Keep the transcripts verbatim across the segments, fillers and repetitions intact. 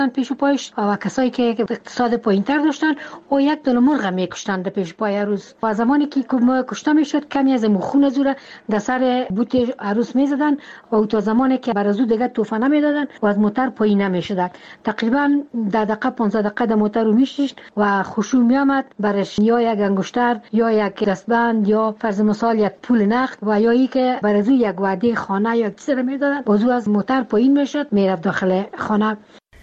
پیش پایش و کسایی که اقتصاد پایینتر داشتن او یک دل مرغ میکشتن در پیش پای عروس و زمانی که کشته میشد کمی از خون زوره در سر بوت عروس میزدن و او تا زمانی که برازو دیگه توفه نمیدادن و از موتر پایین نمیشد. تقریبا ده دقیقه پانزده دقیقه در موتر رو میشت و خشوع میامد برش یا یک انگشتر یا یک دستبند یا فرض مثال یک پول نقد و یا ای که برازو یک وعده خانه یا چیزی رو میدادن بازو از موتر پایین میشد میرفت داخل خانه.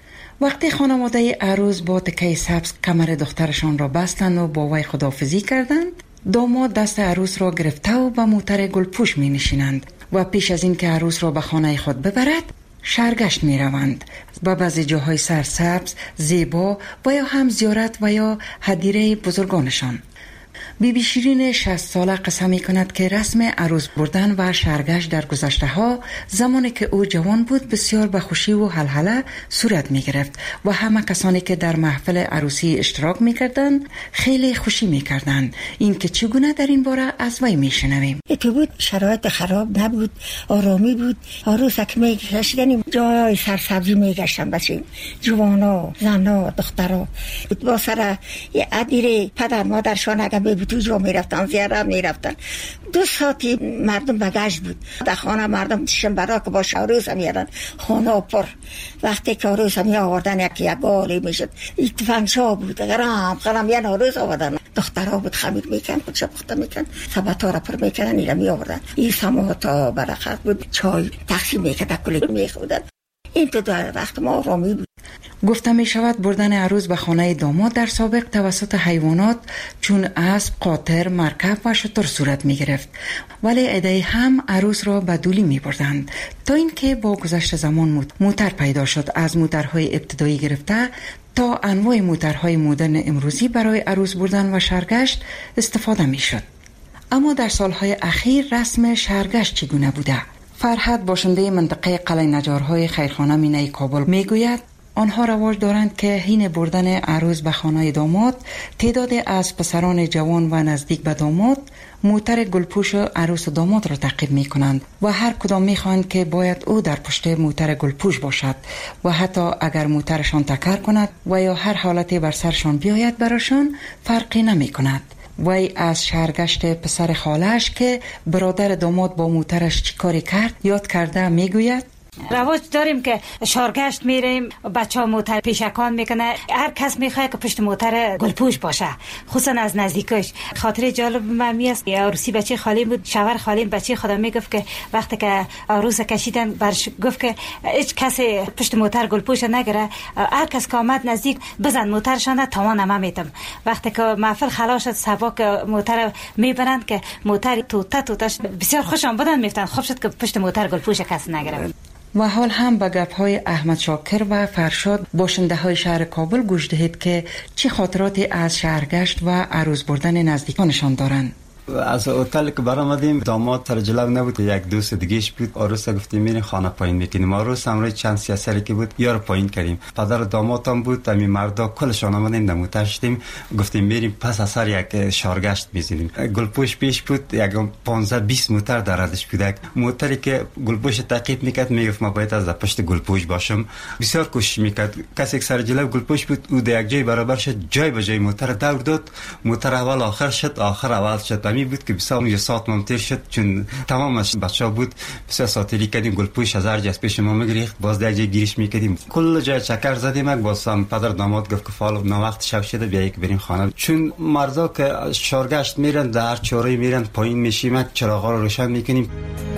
وقتی خانواده عروس با تکه سبز کمر دخترشان را بستند و با وی خداحافظی کردند، داماد دست عروس را گرفته و به موتر گلپوش می نشینند و پیش از این که عروس را به خانه خود ببرد شرگشت می روند و بعضی جاهای سرسبز، زیبا و یا هم زیارت و یا هدیره بزرگانشان. بی بی شیرین شصت ساله قسم می کند که رسم عروس بردن و شرگشت در گذشته ها زمانی که او جوان بود بسیار به خوشی و هلهله صورت می گرفت و همه کسانی که در محفل عروسی اشتراک می کردند خیلی خوشی می کردند. این که چگونه در این باره از وی می شنویم. تو بود شرایط خراب نبود، آرامی بود. عروسک می گشتن جای سرسبزی می گشتن بچه جوانا، زنا، دخترا با سر ادیره پدر مادرشان اگر به تو جا می رفتن زیارت می رفتن. دو ساعتی مردم بگشت بود در خانه مردم تشن برا که با عروس هم یادن خانه پر. وقتی که عروس هم آوردن یکی یک گالی می شد اتفنگشا بود غرام غرام یه عروس آوردن دخترها بود خمیر میکن خودشا پخته میکن سبتا را پر میکنن ایره می آوردن این سماتا برخط بود چای تقسیم میکن کلی میخودن. این تو در وقت ما آرامی بود. گفته می شود بردن عروس به خانه داماد در سابق توسط حیوانات چون اسب، قاطر، مرکب و شتر صورت می گرفت، ولی عده‌ای هم عروس را به دولی می بردند تا اینکه با گذشت زمان موتر پیدا شد. از موترهای ابتدایی گرفته تا انواع موترهای مدرن امروزی برای عروس بردن و شرگشت استفاده می شد. اما در سالهای اخیر رسم شرگشت چگونه بوده؟ فرهاد باشنده منطقه قلعه نجارهای خیرخانه مینای کابل می گوید آنها رواج دارند که حین بردن عروس به خانه داماد تعداد از پسران جوان و نزدیک به داماد موتر گلپوش عروس و داماد را تعقیب می کنند و هر کدام می خواهند که باید او در پشت موتر گلپوش باشد و حتی اگر موترشان تکر کند و یا هر حالتی بر سرشان بیاید براشان فرقی نمی کند. وی از شرگشت پسر خالش که برادر داماد با موترش چی کاری کرد یاد کرده می گوید رواج داریم که شارگشت میریم بچه ها موتر پیشکان میکنه هر کس میخواد که پشت موتر گلپوش باشه خصوصا از نزدیکش. خاطر جالب من میست عروسی بچه خالیم بود شوهر خالیم بچه خدا میگفت که وقتی که عروس کشیدن برش گفت که هیچ کسی پشت موتر گلپوش نگره هر کس که آمد نزدیک بزن موترشان توان ما میتم. وقتی که محفل خلاص شد سباک موتر میبرند که موتر توتا توتاش بسیار خوشم بدن میفتن خوب شد که پشت موتر گلپوش کس نگره. و حال هم به گپ‌های احمد شاکر و فرشاد باشنده های شهر کابل گوش دهید که چه خاطراتی از شهرگشت و عروس بردن نزدیکانشان دارند. از هتل که برآمدیم داماد تر جلو نبود یک دوست دیگهش بود عروس گفتیم میریم خانه پایین میکنیم. عروس هم روی چند سی سالی که بود یار پایین کردیم پدر داماد هم بود همین مردا کلشان آمدیم نموتر شدیم گفتیم میریم پس از سر یک شارگشت میزنیم. گلپوش پیش بود یک پانزده بیست موتر در ردش بود. موتری که گلپوش تعقیب میکرد میگفت ما باید از پشت گلپوش باشم. بسیار کوشش میکرد کسی که سر جلو گلپوش بود او در یک جای برابر شد جای به جای موتر دور داد موتر اول آخر شد آخر اول شد. بود که بسیار یه ساعت ممتر شد چون تمامش بچه ها بود بسیار ساعتی کردیم گلپوش از هر جز پیش ما میگریخت باز در جای گیریش میکردیم کل جای چکر زدیم. باز هم پدر داماد گفت که فعلا نا وقت شب شده بیایی که بریم خانه چون مردا که شارگشت میرن در چوری میرن پایین میشیم چراغا رو روشن میکنیم.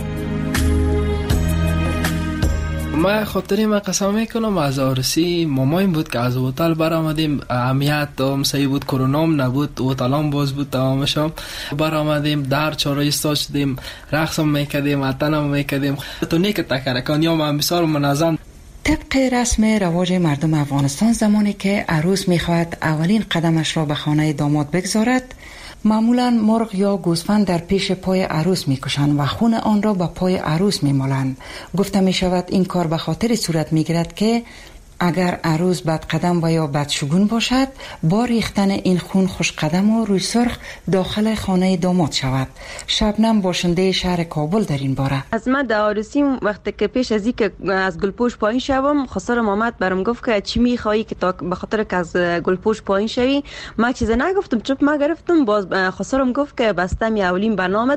ما خاطری ما قسم میکنم از عروسی مامایم بود که از هتل برآمدیم امنیت هم صحیح بود کرونا هم نبود هتل هم باز بود تمامش هم برآمدیم در چهارراه ایستاد شدیم رقص هم میکردیم اتن هم میکردیم تو نیک تکرکانی هم بسیار منظم. طبق رسم رواج مردم افغانستان زمانی که عروس میخواهد اولین قدمش را به خانه داماد بگذارد معمولا مرغ یا گوسفند در پیش پای عروس میکشند و خون آن را به پای عروس میمالند. گفته می شود این کار به خاطر صورت میگیرد که اگر عروس بد قدم و یا بدشگون باشد، با ریختن این خون خوش قدم و روی سرخ داخل خانه داماد شود. شبنم باشنده شهر کابل در این باره: از من در عروسی وقتی که پیش از اینکه از گلپوش پایین شوم، خسرم آمد برام گفت که چی میخوایی که تا به خاطر که از گلپوش پایین شوی. ما چیز نگفتم، چوب ما گرفتم. باز خسرم گفت که بستم اولین برنامه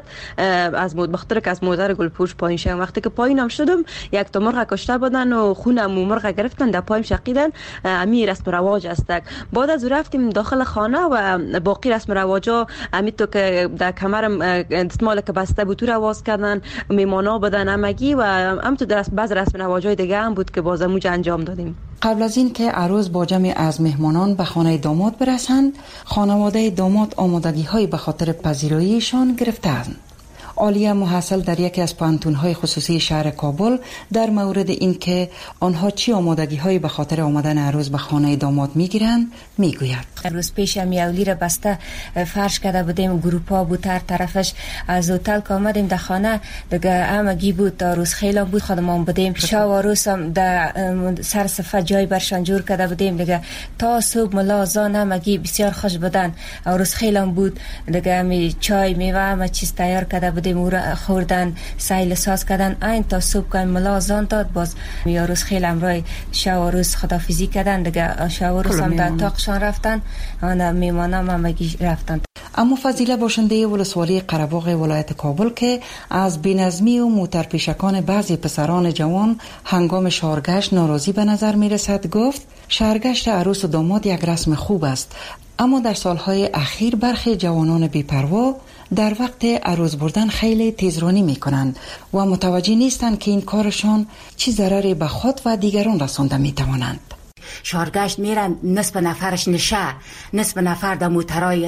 از مود بخاطر که از مادر گلپوش پایین شوم. وقتی که پایینم شدم، یک تا مرغ کشته بودن و خونم مرغ گرفتن در پایم شقیدن. امی رسم رواج است. بعد از رفتیم داخل خانه و باقی رسم رواجا امی تو که در کمرم دستمال که بسته بود تو رواز کردن، میمانا بدن همگی و هم تو در بعض رسم رواجای دیگه هم بود که باز موج انجام دادیم. قبل از این که عروس با جمع از مهمانان به خانه داماد برسند، خانواده داماد آمادگی‌های به خاطر پذیراییشان گرفتند. عالیه محصل در یکی از پانتون‌های خصوصی شهر کابل در مورد اینکه آنها چی آمادگی‌هایی به خاطر آمدن عروس به خانه داماد می‌گیرند میگوید: روز پیش میاولی را بسته فرش کرده بودیم، گروپا بود هر طرفش. از هتل که آمدیم در خانه دیگه همگی بود، عروس خیلی بود، خودمان بودیم. شب عروس هم در سر صفه جای برشان جور کرده بودیم دیگه. تا صبح ملازان همگی بسیار خوش بودن، عروس خیلی بود دیگه. می چای میوه همه چیز تیار کرده بودیم، او را خوردن، سیل ساز کردن. این تا صبح که ملازان داد، باز می عروس خیلی امرای شب عروس خدافیزی کردن دیگه. شب عروس هم در اتاقشان رفتن، آن میمانم همگی رفتن. اما فضیله باشنده ولسوالی قره‌باغ ولایت کابل که از بی‌نظمی و موترپیشکان بعضی پسران جوان هنگام شهرگشت ناراضی به نظر می رسد، گفت شهرگشت عروس و داماد یک رسم خوب است، اما در سالهای اخیر برخی جوانان بی‌پروا در وقت عروس بردن خیلی تیزرانی می کنند و متوجه نیستند که این کارشان چه ضرری به خود و دیگران رسانده می توانند. شهرگشت میرن، نصف نفرش نشه، نصف نفر در موترهای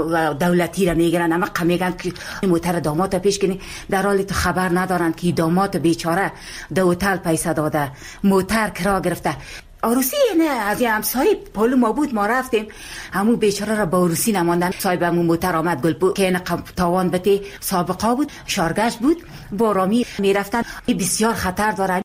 دولتی را میگیرن، اما میگن که موتر داماد پیش کنی، در حالی تو خبر ندارن که داماد بیچاره در هتل پیسه داده، موتر کرا گرفته. عروسی نه از یه همسایه پولو ما بود، ما رفتیم همون بیچاره را با عروسی نماندن. صاحب همون موتر آمد گلپو که این تاوان بته سابقه بود، شهرگشت بود، با رامی میرفتن. بسیار خطر دارن.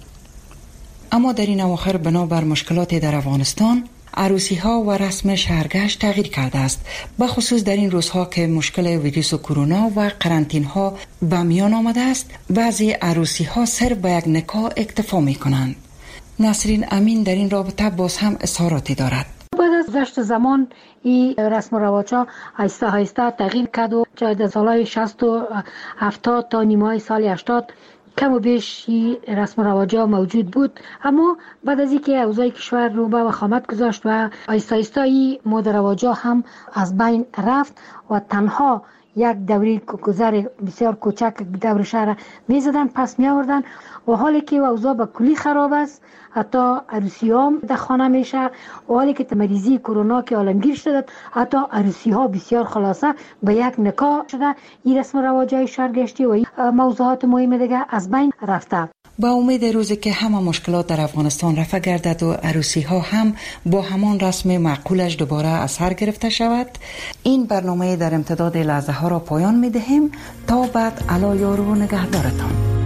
اما در این اواخر بنابر مشکلات در افغانستان، عروسی ها و رسم شهرگشت تغییر کرده است، به خصوص در این روزها که مشکل ویروس کرونا و قرنطینه ها به میان آمده است. بعضی عروسی ها صرف به یک نکاح اکتفا می کنند. نسرین امین در این رابطه باز هم اظهاراتی دارد. بعد از گذشت زمان این رسم و رواج‌ها آهسته آهسته تغییر کرد و در سالهای شصت و هفتاد تا نیمه سال هشتاد کم و بیش رسم و رواج‌ها موجود بود، اما بعد از اینکه اوضاع کشور رو به وخامت گذاشت و آهسته آهسته این مد و رواج‌ها هم از بین رفت و تنها یک دوری گذر بسیار کوچک دور شهر میزدن، پس می آوردن و حالی که اوضاع به کلی خراب است، حتی عروسی ها در خانه میشه و حالی که مریضی کرونا که عالمگیر شده، حتی عروسی ها بسیار خلاصه به یک نکاح شده. این رسم و رواج‌های شهرگشتی و موضوعات مهم دیگه از بین رفته. با امید روزی که همه مشکلات در افغانستان رفع گردد و عروسی ها هم با همان رسم معقولش دوباره از سر گرفته شود، این برنامه در امتداد لحظه ها را پایان می دهیم. تا بعد، علا یار و نگهدارتان.